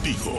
dijo.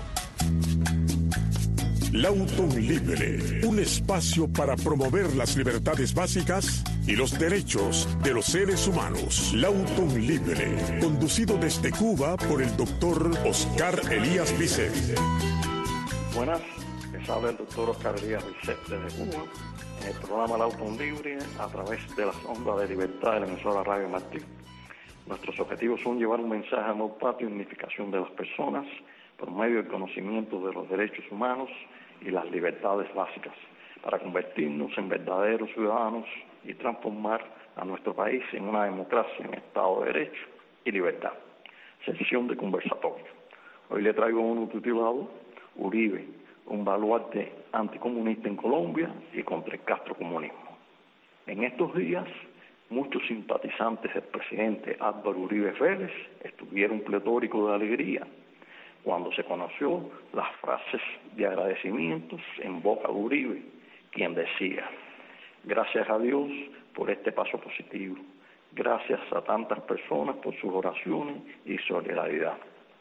Lauton Libre, un espacio para promover las libertades básicas y los derechos de los seres humanos. Lauton Libre, conducido desde Cuba por el doctor Oscar Elías Bicet. Buenas, les habla el doctor Oscar Elías Bicet desde Cuba, en el programa Lauton Libre, a través de las ondas de libertad de la emisora Radio Martí. Nuestros objetivos son llevar un mensaje de amor patrio y unificación de las personas por medio del conocimiento de los derechos humanos y las libertades básicas, para convertirnos en verdaderos ciudadanos y transformar a nuestro país en una democracia en Estado de Derecho y libertad. Sección de conversatorio. Hoy le traigo uno titulado Uribe, un baluarte anticomunista en Colombia y contra el castrocomunismo. En estos días, muchos simpatizantes del presidente Álvaro Uribe Vélez estuvieron pletóricos de alegría cuando se conoció las frases de agradecimientos en boca de Uribe, quien decía: gracias a Dios por este paso positivo, gracias a tantas personas por sus oraciones y solidaridad.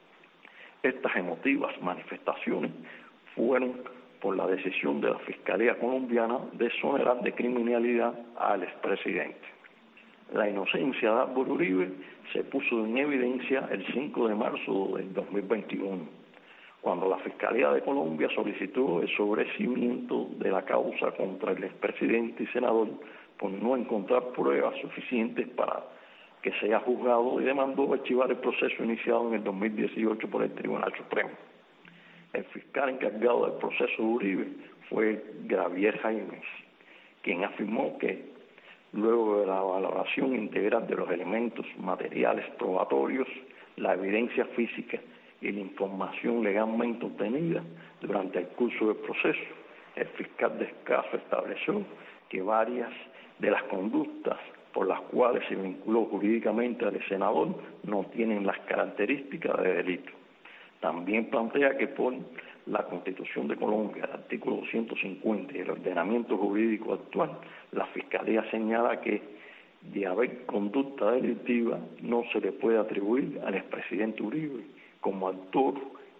Estas emotivas manifestaciones fueron por la decisión de la Fiscalía colombiana de exonerar de criminalidad al expresidente. La inocencia de Álvaro Uribe se puso en evidencia el 5 de marzo del 2021, cuando la Fiscalía de Colombia solicitó el sobreseimiento de la causa contra el expresidente y senador por no encontrar pruebas suficientes para que sea juzgado, y demandó archivar el proceso iniciado en el 2018 por el Tribunal Supremo. El fiscal encargado del proceso de Uribe fue Gabriel Jaimes, quien afirmó que luego de la valoración integral de los elementos materiales probatorios, la evidencia física y la información legalmente obtenida durante el curso del proceso, el fiscal del caso estableció que varias de las conductas por las cuales se vinculó jurídicamente al senador no tienen las características de delito. También plantea que por la Constitución de Colombia, el artículo 250 y el ordenamiento jurídico actual, la Fiscalía señala que de haber conducta delictiva no se le puede atribuir al expresidente Uribe como autor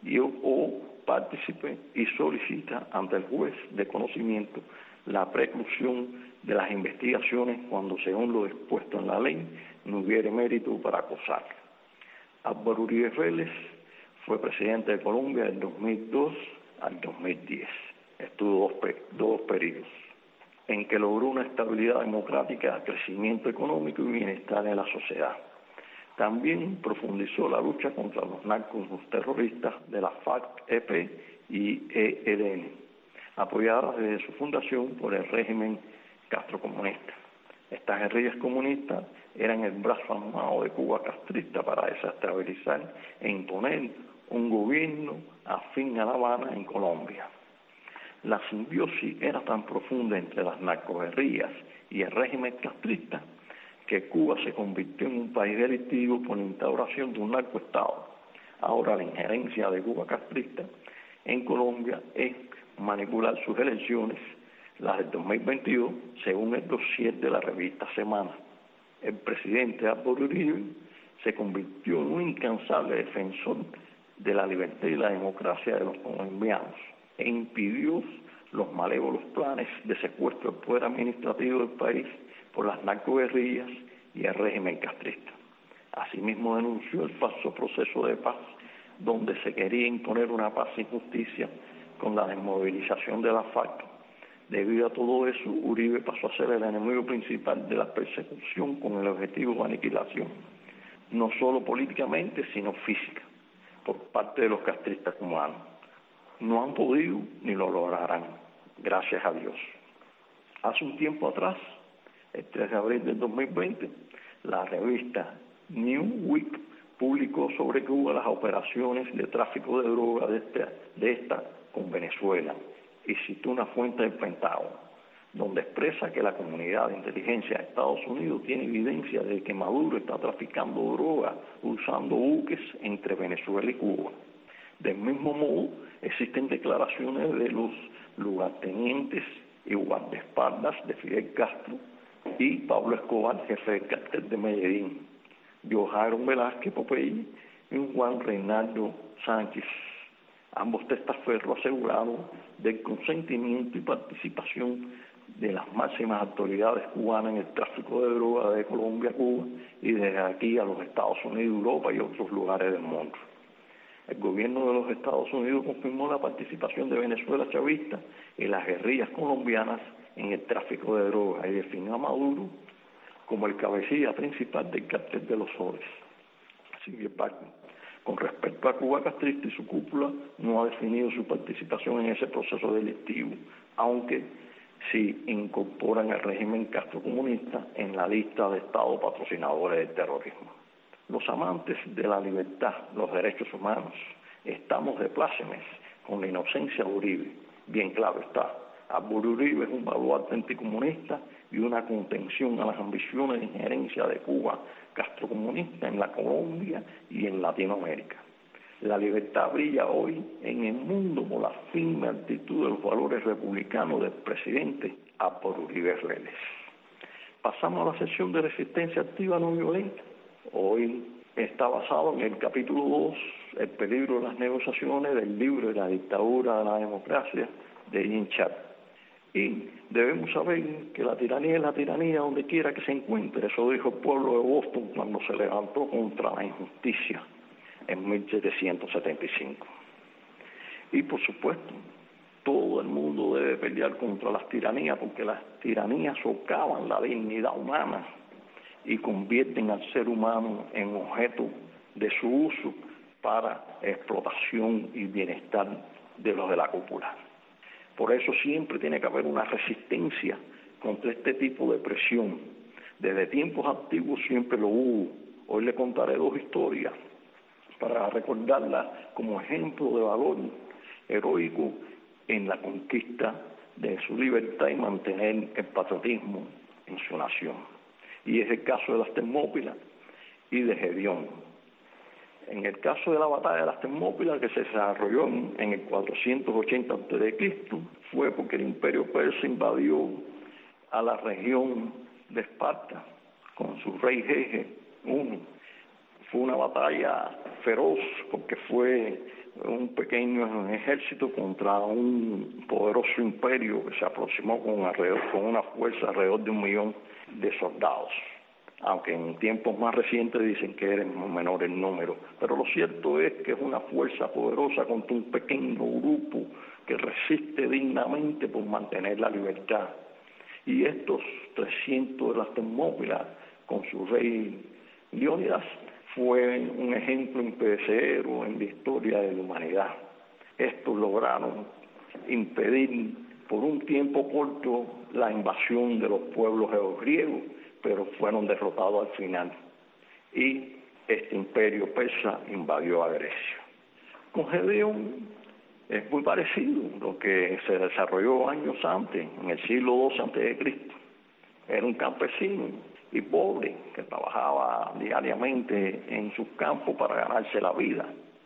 o partícipe, y solicita ante el juez de conocimiento la preclusión de las investigaciones cuando, según lo dispuesto en la ley, no hubiere mérito para acusar. Álvaro Uribe Vélez fue presidente de Colombia del 2002 al 2010. Estuvo dos periodos en que logró una estabilidad democrática, crecimiento económico y bienestar en la sociedad. También profundizó la lucha contra los narcos terroristas de la FARC-EP y ELN, apoyadas desde su fundación por el régimen castrocomunista. Estas guerrillas comunistas eran el brazo armado de Cuba castrista para desestabilizar e imponer un gobierno afín a La Habana en Colombia. La simbiosis era tan profunda entre las narcoguerrillas y el régimen castrista que Cuba se convirtió en un país delictivo por la instauración de un narcoestado. Ahora la injerencia de Cuba castrista en Colombia es manipular sus elecciones, las del 2022, según el dossier de la revista Semana. El presidente Álvaro Uribe se convirtió en un incansable defensor de la libertad y la democracia de los colombianos e impidió los malévolos planes de secuestro del poder administrativo del país por las narcoguerrillas y el régimen castrista. Asimismo denunció el falso proceso de paz, donde se quería imponer una paz sin justicia con la desmovilización de la FARC. Debido a todo eso, Uribe pasó a ser el enemigo principal de la persecución con el objetivo de aniquilación, no solo políticamente, sino física, por parte de los castristas cubanos. No han podido ni lo lograrán, gracias a Dios. Hace un tiempo atrás, el 3 de abril del 2020, la revista Newsweek publicó sobre Cuba las operaciones de tráfico de droga de esta con Venezuela, y citó una fuente del Pentágono, donde expresa que la comunidad de inteligencia de Estados Unidos tiene evidencia de que Maduro está traficando droga usando buques entre Venezuela y Cuba. Del mismo modo, existen declaraciones de los lugartenientes y guardaespaldas de Fidel Castro y Pablo Escobar, jefe del cartel de Medellín, Joharon Velázquez Popeye y Juan Reinaldo Sánchez Ambos testaferros aseguraron del consentimiento y participación de las máximas autoridades cubanas en el tráfico de drogas de Colombia a Cuba y desde aquí a los Estados Unidos, Europa y otros lugares del mundo. El gobierno de los Estados Unidos confirmó la participación de Venezuela chavista y las guerrillas colombianas en el tráfico de drogas y definió a Maduro como el cabecilla principal del cártel de los Soles. Sin embargo, con respecto a Cuba castrista y su cúpula, no ha definido su participación en ese proceso delictivo, aunque sí incorporan al régimen castrocomunista en la lista de estados patrocinadores del terrorismo. Los amantes de la libertad, los derechos humanos, estamos de plácemes con la inocencia de Uribe. Bien claro está, Álvaro Uribe es un baluarte anticomunista y una contención a las ambiciones de injerencia de Cuba castrocomunista en la Colombia y en Latinoamérica. La libertad brilla hoy en el mundo por la firme actitud de los valores republicanos del presidente Álvaro Uribe Vélez. Pasamos a la sesión de resistencia activa no violenta. Hoy está basado en el capítulo 2, el peligro de las negociaciones del libro de la dictadura de la democracia de Jean Charles. Y debemos saber que la tiranía es la tiranía donde quiera que se encuentre. Eso dijo el pueblo de Boston cuando se levantó contra la injusticia en 1775. Y por supuesto, todo el mundo debe pelear contra las tiranías porque las tiranías socavan la dignidad humana y convierten al ser humano en objeto de su uso para explotación y bienestar de los de la cúpula. Por eso siempre tiene que haber una resistencia contra este tipo de presión. Desde tiempos antiguos siempre lo hubo. Hoy le contaré dos historias para recordarlas como ejemplo de valor heroico en la conquista de su libertad y mantener el patriotismo en su nación. Y es el caso de las Termópilas y de Gedeón. En el caso de la batalla de las Termópilas, que se desarrolló en el 480 a.C., fue porque el imperio persa invadió a la región de Esparta con su rey Gege I. Fue una batalla feroz porque fue un pequeño ejército contra un poderoso imperio que se aproximó con una fuerza alrededor de 1 millón de soldados. Aunque en tiempos más recientes dicen que eran menor el número. Pero lo cierto es que es una fuerza poderosa contra un pequeño grupo que resiste dignamente por mantener la libertad. Y estos 300 de las Termópilas, con su rey Leónidas, fue un ejemplo imperecedero en la historia de la humanidad. Estos lograron impedir por un tiempo corto la invasión de los pueblos griegos, pero fueron derrotados al final. Y este imperio persa invadió a Grecia. Con Gedeón es muy parecido lo que se desarrolló años antes, en el siglo II a.C. Era un campesino y pobre que trabajaba diariamente en sus campos para ganarse la vida.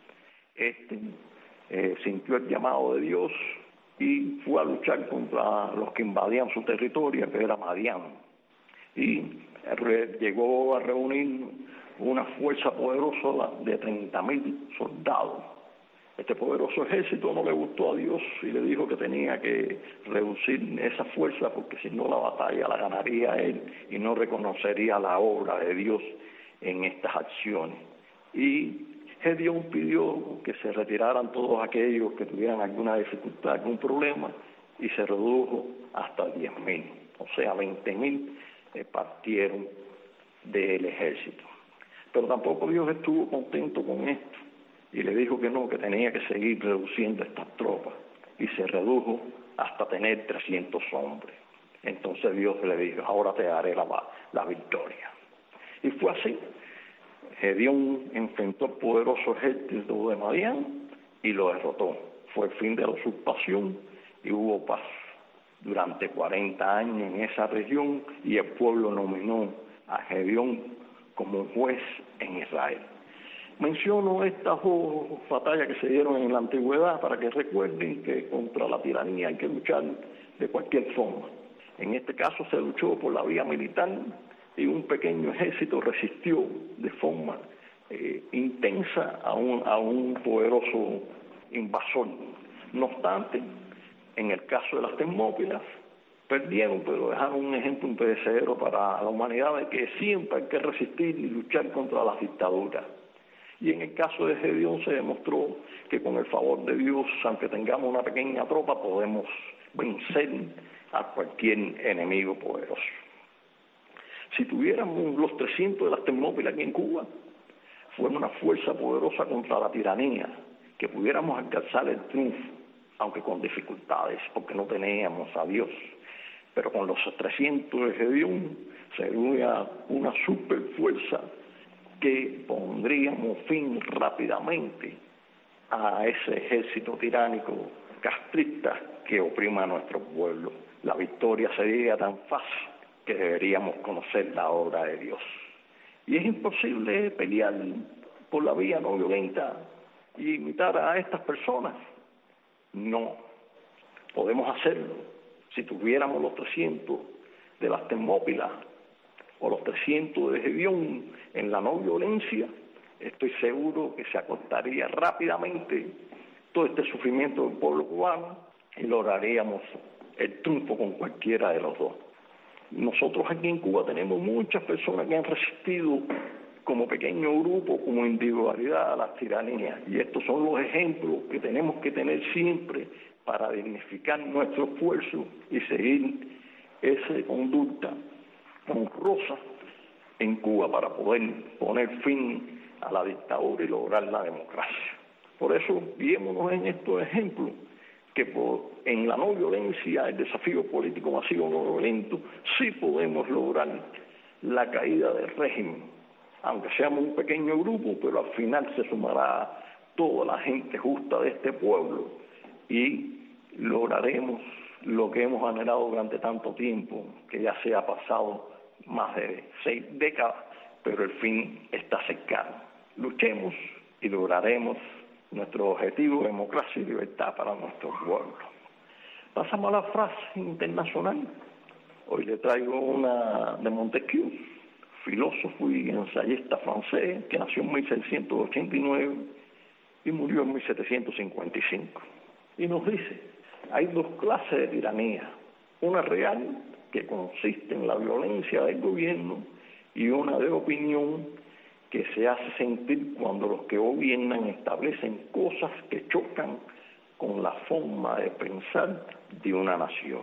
Sintió el llamado de Dios y fue a luchar contra los que invadían su territorio, que era Madián. Y llegó a reunir una fuerza poderosa de 30.000 soldados. Este poderoso ejército no le gustó a Dios y le dijo que tenía que reducir esa fuerza porque si no la batalla la ganaría él y no reconocería la obra de Dios en estas acciones. Y Gedeón pidió que se retiraran todos aquellos que tuvieran alguna dificultad, algún problema, y se redujo hasta 10.000, o sea 20.000 partieron del ejército. Pero tampoco Dios estuvo contento con esto y le dijo que no, que tenía que seguir reduciendo estas tropas y se redujo hasta tener 300 hombres. Entonces Dios le dijo, ahora te daré la victoria. Y fue así. Gedeón enfrentó al poderoso ejército de Madián y lo derrotó. Fue el fin de la usurpación y hubo paz durante 40 años en esa región y el pueblo nominó a Gedeón como un juez en Israel. Menciono estas dos batallas que se dieron en la antigüedad para que recuerden que contra la tiranía hay que luchar de cualquier forma. En este caso se luchó por la vía militar y un pequeño ejército resistió de forma intensa a un poderoso invasor. No obstante, en el caso de las Termópilas, perdieron, pero dejaron un ejemplo imperecedero para la humanidad de que siempre hay que resistir y luchar contra las dictaduras. Y en el caso de Gedeón se demostró que con el favor de Dios, aunque tengamos una pequeña tropa, podemos vencer a cualquier enemigo poderoso. Si tuviéramos los 300 de las Termópilas aquí en Cuba, fuera una fuerza poderosa contra la tiranía, que pudiéramos alcanzar el triunfo, aunque con dificultades, porque no teníamos a Dios. Pero con los 300 de Gedeón sería una super fuerza que pondríamos fin rápidamente a ese ejército tiránico castrista que oprima a nuestro pueblo. La victoria sería tan fácil que deberíamos conocer la obra de Dios. Y es imposible pelear por la vía no violenta y imitar a estas personas. No, podemos hacerlo. Si tuviéramos los 300 de las Termópilas o los 300 de Gedeón en la no violencia, estoy seguro que se acortaría rápidamente todo este sufrimiento del pueblo cubano y lograríamos el triunfo con cualquiera de los dos. Nosotros aquí en Cuba tenemos muchas personas que han resistido como pequeño grupo, como individualidad a las tiranías, y estos son los ejemplos que tenemos que tener siempre para dignificar nuestro esfuerzo y seguir esa conducta honrosa en Cuba para poder poner fin a la dictadura y lograr la democracia. Por eso, guiémonos en estos ejemplos, que en la no violencia, el desafío político masivo no violento, sí podemos lograr la caída del régimen, aunque seamos un pequeño grupo, pero al final se sumará toda la gente justa de este pueblo y lograremos lo que hemos anhelado durante tanto tiempo, que ya se ha pasado más de 6 décadas, pero el fin está cercano. Luchemos y lograremos nuestro objetivo, democracia y libertad para nuestro pueblo. Pasamos a la frase internacional. Hoy le traigo una de Montesquieu, filósofo y ensayista francés, que nació en 1689 y murió en 1755. Y nos dice, hay 2 clases de tiranía, una real, que consiste en la violencia del gobierno, y una de opinión, que se hace sentir cuando los que gobiernan establecen cosas que chocan con la forma de pensar de una nación.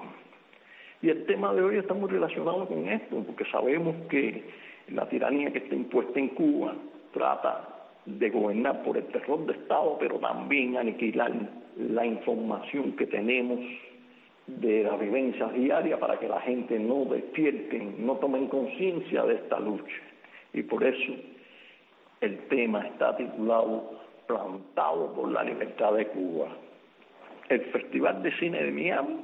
Y el tema de hoy está muy relacionado con esto, porque sabemos que la tiranía que está impuesta en Cuba trata de gobernar por el terror de Estado, pero también aniquilar la información que tenemos de las vivencias diarias para que la gente no despierte, no tomen conciencia de esta lucha. Y por eso el tema está titulado Plantado por la Libertad de Cuba. El Festival de Cine de Miami,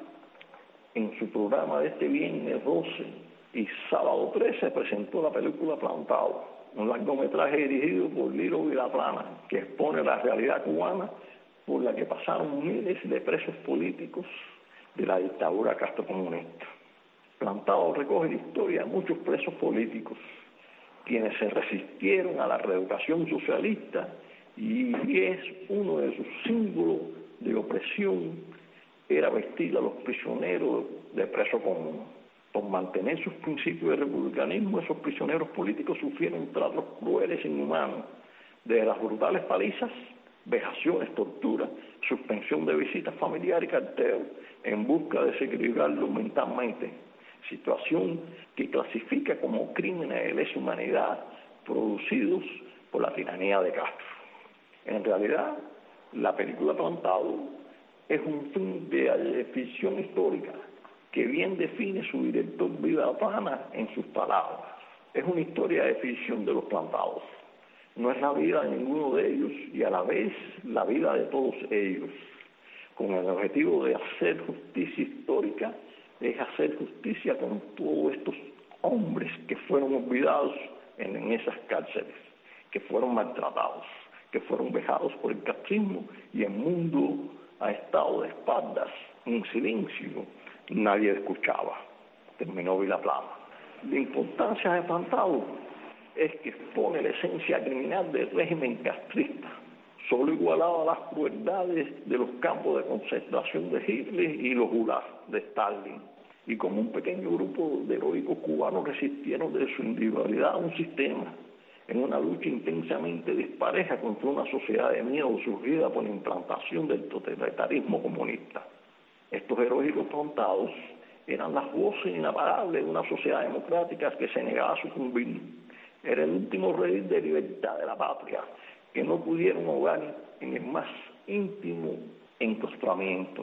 en su programa de este viernes 12 y sábado 13, presentó la película Plantado, un largometraje dirigido por Lilo Vilaplana, que expone la realidad cubana por la que pasaron miles de presos políticos de la dictadura castrocomunista. Plantado recoge la historia de muchos presos políticos, quienes se resistieron a la reeducación socialista, y es uno de sus símbolos de opresión, era vestir a los prisioneros de preso común. Por mantener sus principios de republicanismo, esos prisioneros políticos sufrieron tratos crueles e inhumanos, desde las brutales palizas, vejaciones, torturas, suspensión de visitas familiares y carteo, en busca de desequilibrarlos mentalmente, situación que clasifica como crímenes de lesa humanidad producidos por la tiranía de Castro. En realidad, la película Plantado es un film de ficción histórica que bien define su director Vilaplana en sus palabras. Es una historia de ficción de los plantados. No es la vida de ninguno de ellos y a la vez la vida de todos ellos, con el objetivo de hacer justicia histórica, es hacer justicia con todos estos hombres que fueron olvidados en esas cárceles, que fueron maltratados, que fueron vejados por el castrismo, y el mundo ha estado de espaldas, en silencio, nadie escuchaba. Terminó Vilaplana. La importancia de Plantado es que expone la esencia criminal del régimen castrista, solo igualaba las crueldades de los campos de concentración de Hitler y los Gulag de Stalin. Y como un pequeño grupo de heroicos cubanos resistieron de su individualidad a un sistema, en una lucha intensamente dispareja contra una sociedad de miedo surgida por la implantación del totalitarismo comunista. Estos heroicos frontados eran las voces inapagables de una sociedad democrática que se negaba a sucumbir. Era el último rey de libertad de la patria, que no pudieron ahogar en el más íntimo enclaustramiento.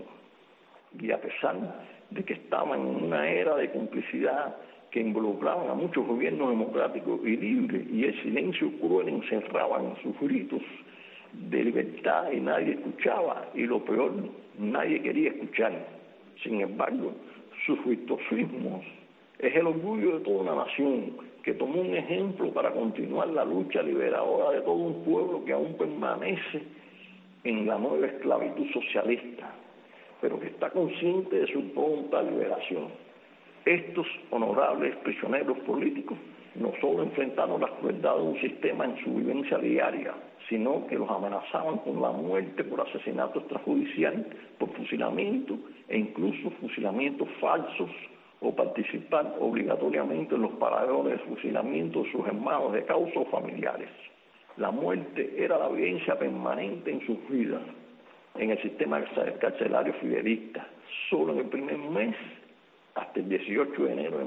Y a pesar de que estaban en una era de complicidad que involucraban a muchos gobiernos democráticos y libres, y el silencio cruel encerraban en sus gritos de libertad y nadie escuchaba, y lo peor, nadie quería escuchar. Sin embargo, sus virtuosismos es el orgullo de toda una nación que tomó un ejemplo para continuar la lucha liberadora de todo un pueblo que aún permanece en la nueva esclavitud socialista, pero que está consciente de su pronta liberación. Estos honorables prisioneros políticos no solo enfrentaron las crueldades de un sistema en su vivencia diaria, sino que los amenazaban con la muerte por asesinato extrajudicial, por fusilamiento e incluso fusilamientos falsos, o participar obligatoriamente en los paradores de fusilamiento de sus hermanos de causa o familiares. La muerte era la evidencia permanente en sus vidas. En el sistema carcelario fidelista, solo en el primer mes, hasta el 18 de enero de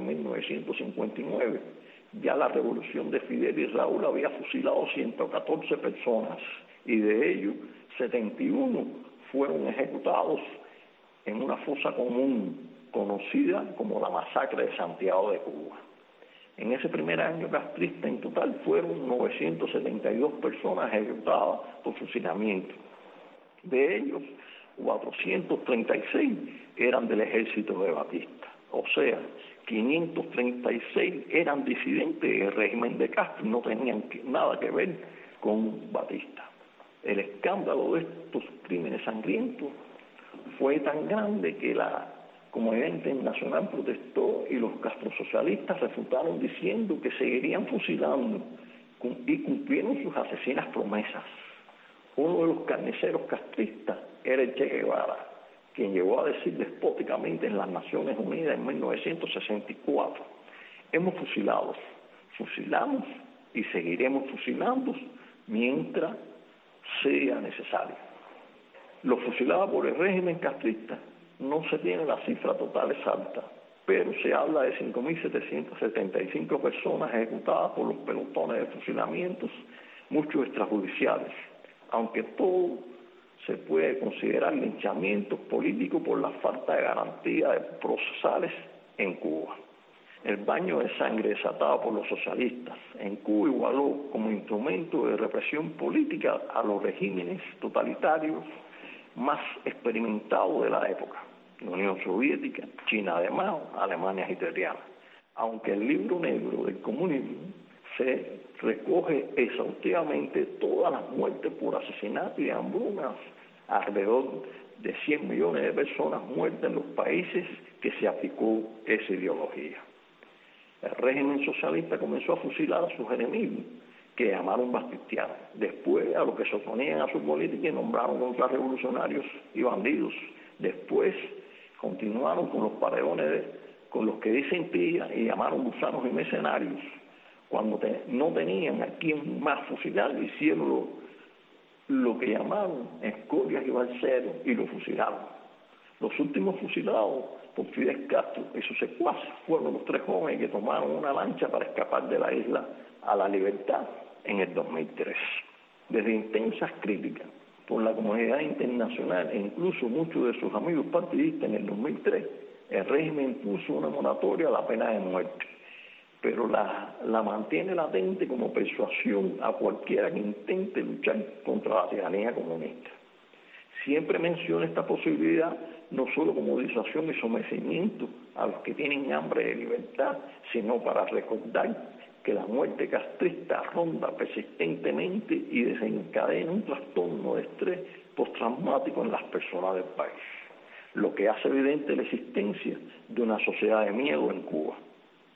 1959, ya la revolución de Fidel y Raúl había fusilado 114 personas y de ellos 71 fueron ejecutados en una fosa común conocida como la masacre de Santiago de Cuba. En ese primer año castrista en total fueron 972 personas ejecutadas por fusilamiento. De ellos, 436 eran del ejército de Batista. O sea, 536 eran disidentes del régimen de Castro y no tenían nada que ver con Batista. El escándalo de estos crímenes sangrientos fue tan grande que la comunidad internacional protestó y los castrosocialistas refutaron diciendo que seguirían fusilando y cumplieron sus asesinas promesas. Uno de los carniceros castristas era el Che Guevara, quien llegó a decir despóticamente en las Naciones Unidas en 1964, hemos fusilado, fusilamos y seguiremos fusilando mientras sea necesario. Los fusilados por el régimen castrista no se tiene la cifra total exacta, pero se habla de 5.775 personas ejecutadas por los pelotones de fusilamientos, muchos extrajudiciales, aunque todo se puede considerar linchamientos políticos por la falta de garantía de procesales en Cuba. El baño de sangre desatado por los socialistas en Cuba igualó como instrumento de represión política a los regímenes totalitarios más experimentados de la época, la Unión Soviética, China de Mao, Alemania hitleriana. Aunque el libro negro del comunismo se recoge exhaustivamente todas las muertes por asesinato y hambrunas, alrededor de 100 millones de personas muertas en los países que se aplicó esa ideología. El régimen socialista comenzó a fusilar a sus enemigos, que llamaron bastistianos. Después a los que se oponían a su política y nombraron contrarrevolucionarios y bandidos. Después continuaron con los paredones con los que disentían y llamaron gusanos y mercenarios. Cuando no tenían a quién más fusilar, hicieron lo que llamaron escorias y balseros y lo fusilaron. Los últimos fusilados por Fidel Castro y sus secuaces fueron los 3 jóvenes que tomaron una lancha para escapar de la isla a la libertad en el 2003. Desde intensas críticas por la comunidad internacional e incluso muchos de sus amigos partidistas en el 2003, el régimen impuso una moratoria a la pena de muerte, pero la mantiene latente como persuasión a cualquiera que intente luchar contra la tiranía comunista. Siempre menciona esta posibilidad no solo como disuasión y sometimiento a los que tienen hambre de libertad, sino para recordar que la muerte castrista ronda persistentemente y desencadena un trastorno de estrés postraumático en las personas del país, lo que hace evidente la existencia de una sociedad de miedo en Cuba.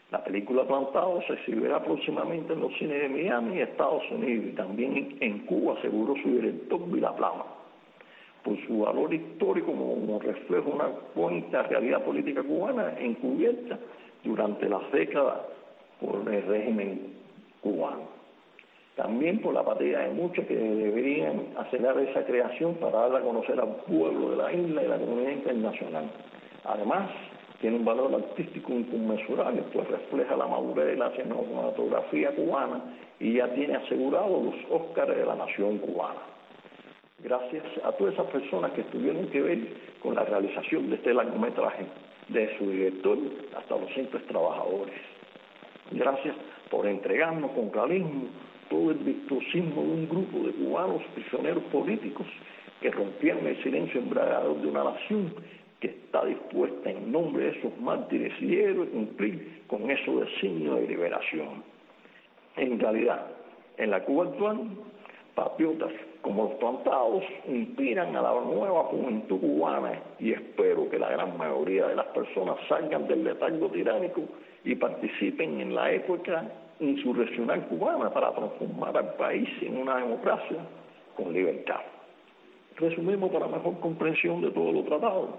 La película Plantado se exhibirá próximamente en los cines de Miami y Estados Unidos, y también en Cuba, aseguró su director Vilaplana, por su valor histórico como reflejo de una cuenta realidad política cubana encubierta durante las décadas por el régimen cubano. También por la apatía de muchos que deberían acelerar esa creación para darla a conocer al pueblo de la isla y la comunidad internacional. Además, tiene un valor artístico inconmensurable, pues refleja la madurez de la cinematografía cubana y ya tiene asegurados los Óscares de la nación cubana. Gracias a todas esas personas que tuvieron que ver con la realización de este largometraje, desde su director hasta los simples trabajadores. Gracias por entregarnos con realismo todo el virtuosismo de un grupo de cubanos prisioneros políticos que rompieron el silencio embriagador de una nación que está dispuesta en nombre de esos mártires y héroes a cumplir con esos designios de liberación. En realidad, en la Cuba actual, patriotas como los Plantados inspiran a la nueva juventud cubana, y espero que la gran mayoría de las personas salgan del letargo tiránico y participen en la época insurreccional cubana para transformar al país en una democracia con libertad. Resumimos para mejor comprensión de todo lo tratado.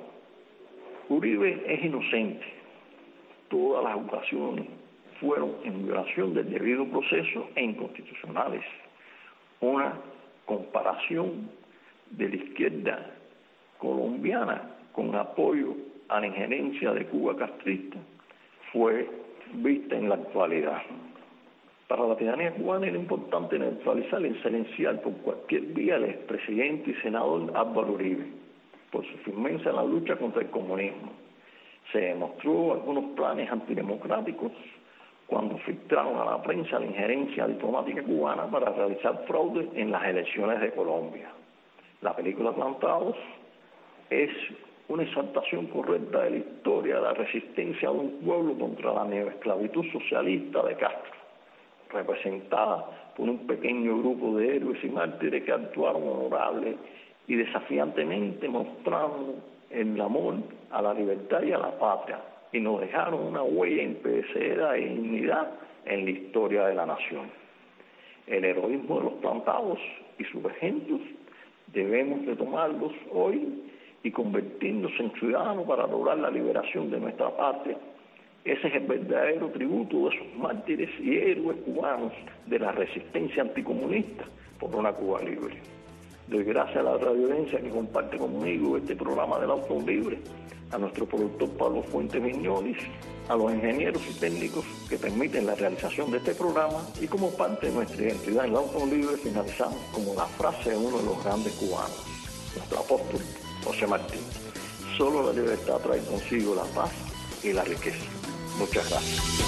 Uribe es inocente. Todas las acusaciones fueron en violación del debido proceso e inconstitucionales. Una comparación de la izquierda colombiana con apoyo a la injerencia de Cuba castrista fue vista en la actualidad. Para la tiranía cubana era importante neutralizar y silenciar por cualquier vía al expresidente y senador Álvaro Uribe, por su firmeza en la lucha contra el comunismo. Se demostró algunos planes antidemocráticos cuando filtraron a la prensa la injerencia diplomática cubana para realizar fraude en las elecciones de Colombia. La película Plantados es una exaltación correcta de la historia de la resistencia de un pueblo contra la neoesclavitud socialista de Castro, representada por un pequeño grupo de héroes y mártires que actuaron honorable y desafiantemente, mostrando el amor a la libertad y a la patria, y nos dejaron una huella imperecedera de dignidad en la historia de la nación. El heroísmo de los Plantados y sus ejemplos debemos retomarlos hoy y convertirnos en ciudadanos para lograr la liberación de nuestra patria. Ese es el verdadero tributo de esos mártires y héroes cubanos de la resistencia anticomunista por una Cuba libre. Doy gracias a la radioaudiencia que comparte conmigo este programa del Auto Libre, a nuestro productor Pablo Fuentes Viñolis, a los ingenieros y técnicos que permiten la realización de este programa, y como parte de nuestra identidad en el Auto Libre finalizamos como la frase de uno de los grandes cubanos, nuestro apóstol José Martí: solo la libertad trae consigo la paz y la riqueza. Muchas gracias.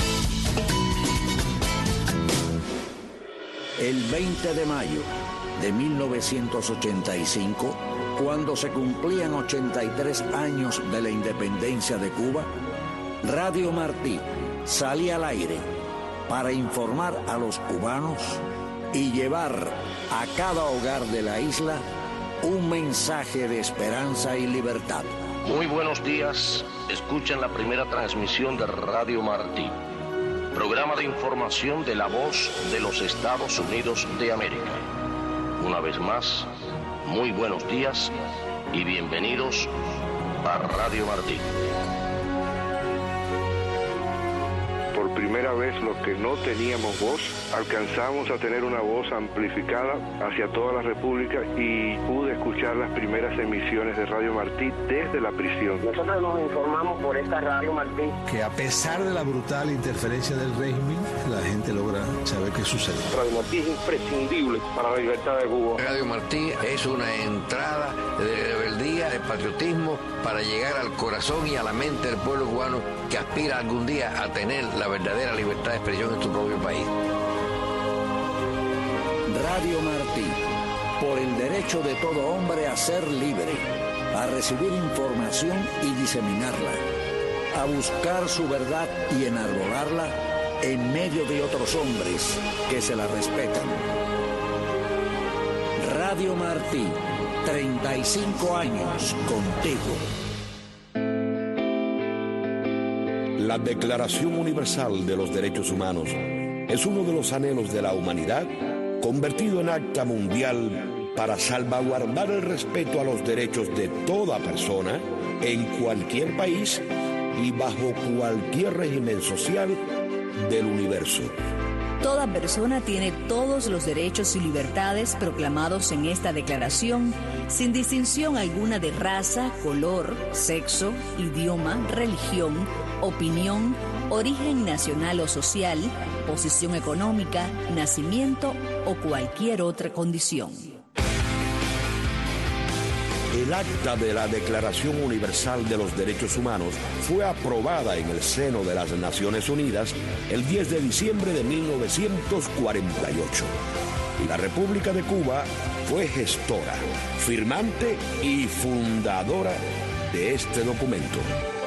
El 20 de mayo de 1985, cuando se cumplían 83 años de la independencia de Cuba, Radio Martí salía al aire para informar a los cubanos y llevar a cada hogar de la isla un mensaje de esperanza y libertad. Muy buenos días, escuchan la primera transmisión de Radio Martí, programa de información de la voz de los Estados Unidos de América. Una vez más, muy buenos días y bienvenidos a Radio Martí. Por primera vez, los que no teníamos voz, alcanzamos a tener una voz amplificada hacia toda la República, y pude escuchar las primeras emisiones de Radio Martí desde la prisión. Nosotros nos informamos por esta Radio Martí, que a pesar de la brutal interferencia del régimen, la gente logra saber qué sucede. Radio Martí es imprescindible para la libertad de Cuba. Radio Martí es una entrada de rebeldía, de patriotismo, para llegar al corazón y a la mente del pueblo cubano que aspira algún día a tener la verdadera libertad de expresión en su propio país. Radio Martí, por el derecho de todo hombre a ser libre, a recibir información y diseminarla, a buscar su verdad y enarbolarla en medio de otros hombres que se la respetan. Radio Martí, 35 años contigo. La Declaración Universal de los Derechos Humanos es uno de los anhelos de la humanidad convertido en acta mundial para salvaguardar el respeto a los derechos de toda persona en cualquier país y bajo cualquier régimen social del universo. Toda persona tiene todos los derechos y libertades proclamados en esta declaración, sin distinción alguna de raza, color, sexo, idioma, religión, opinión, origen nacional o social, posición económica, nacimiento o cualquier otra condición. El acta de la Declaración Universal de los Derechos Humanos fue aprobada en el seno de las Naciones Unidas el 10 de diciembre de 1948. Y la República de Cuba fue gestora, firmante y fundadora de este documento.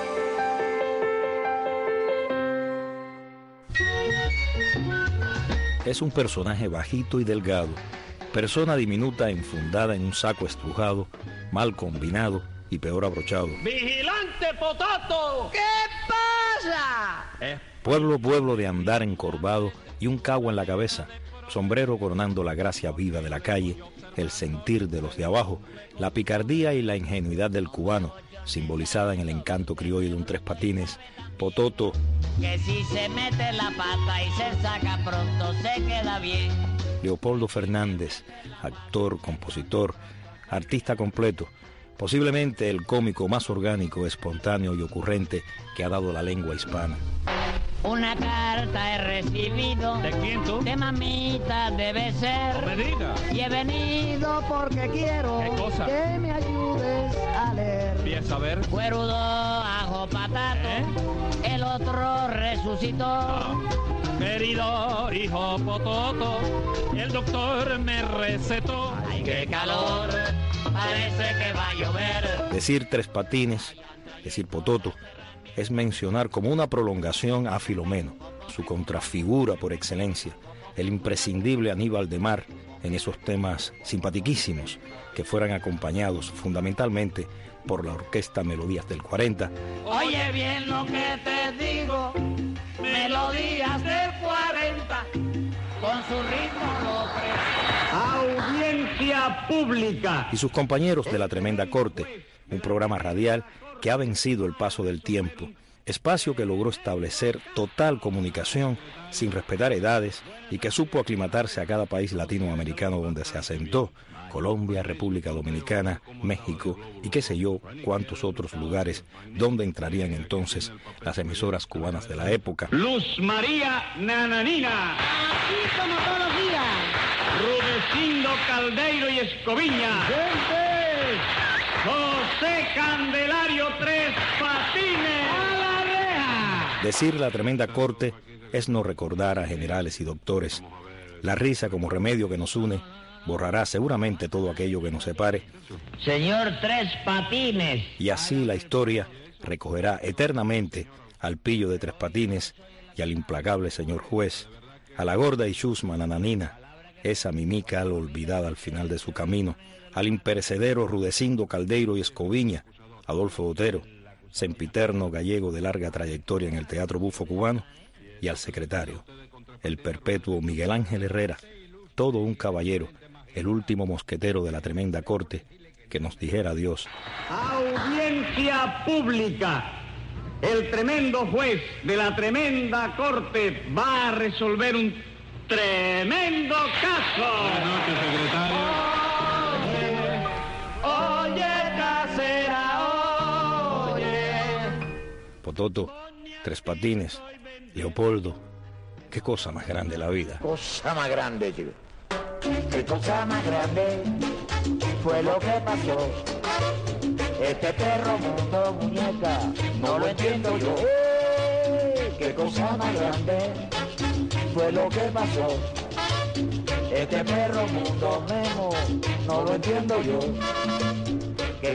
Es un personaje bajito y delgado, persona diminuta enfundada en un saco estrujado, mal combinado y peor abrochado. ¡Vigilante, Potato! ¿Qué pasa? Pueblo de andar encorvado y un cagua en la cabeza, sombrero coronando la gracia viva de la calle, el sentir de los de abajo, la picardía y la ingenuidad del cubano, simbolizada en el encanto criollo de un tres patines, Pototo. Que si se mete la pata y se saca pronto se queda bien. Leopoldo Fernández, actor, compositor, artista completo, posiblemente el cómico más orgánico, espontáneo y ocurrente que ha dado la lengua hispana. Una carta he recibido. ¿De quién tú? De mamita debe ser. No me digas. Y he venido porque quiero. ¿Qué cosa? Que me ayudes a leer. Empieza a ver. Cuerudo, ajo, patato. El otro resucitó. Querido hijo Pototo, el doctor me recetó. Ay, qué calor, parece que va a llover. Decir tres patines, decir Pototo, es mencionar como una prolongación a Filomeno, su contrafigura por excelencia, el imprescindible Aníbal de Mar en esos temas simpatiquísimos que fueran acompañados fundamentalmente por la orquesta Melodías del 40. Oye bien lo que te digo, Melodías del 40, con su ritmo lo Audiencia pública. Y sus compañeros de La Tremenda Corte, un programa radial que ha vencido el paso del tiempo, espacio que logró establecer total comunicación sin respetar edades y que supo aclimatarse a cada país latinoamericano donde se asentó, Colombia, República Dominicana, México y qué sé yo cuántos otros lugares donde entrarían entonces las emisoras cubanas de la época. Luz María Nananina. Así como todos los días. Rudecindo Caldeiro y Escoviña. ¡Gente! José Candelario Tres Patines. ¡A la reja! Decir La Tremenda Corte es no recordar a generales y doctores. La risa como remedio que nos une borrará seguramente todo aquello que nos separe. Señor Tres Patines. Y así la historia recogerá eternamente al pillo de Tres Patines y al implacable señor juez, a la gorda y chusma Nananina, esa mimica olvidada al final de su camino, al imperecedero Rudecindo Caldeiro y Escoviña, Adolfo Botero, sempiterno gallego de larga trayectoria en el teatro bufo cubano, y al secretario, el perpetuo Miguel Ángel Herrera, todo un caballero, el último mosquetero de La Tremenda Corte, que nos dijera adiós. Audiencia pública. El tremendo juez de la tremenda corte va a resolver un tremendo caso. Buenas noches, secretario. Oye, casera, oye. Pototo, Tres Patines, Leopoldo, qué cosa más grande la vida. Cosa más grande, chico. Qué cosa más grande fue lo que pasó. Este perro mundo, muñeca, no lo entiendo yo. Qué cosa más grande fue lo que pasó. Este perro mundo, Memo, no lo entiendo yo.